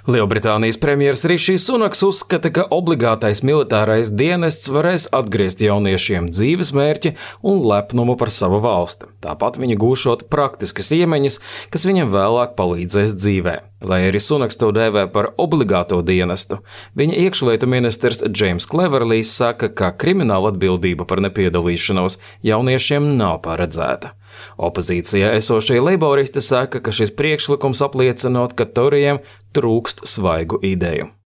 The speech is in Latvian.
Lielbritānijas premjers Rišijs Sunaks uzskata, ka obligātais militārais dienests varēs atgriezt jauniešiem dzīves mērķi un lepnumu par savu valsti. Tāpat viņi gūšot praktiskas iemaņas, kas viņam vēlāk palīdzēs dzīvē. Lai arī Sunaks to dēvē par obligāto dienestu, viņa iekšlietu ministrs Džeims Kleverlijs saka, ka krimināla atbildība par nepiedalīšanos jauniešiem nav paredzēta. Opozīcijā esošie leiboristi saka, ka šis priekšlikums apliecinot, ka torijiem trūkst svaigu ideju.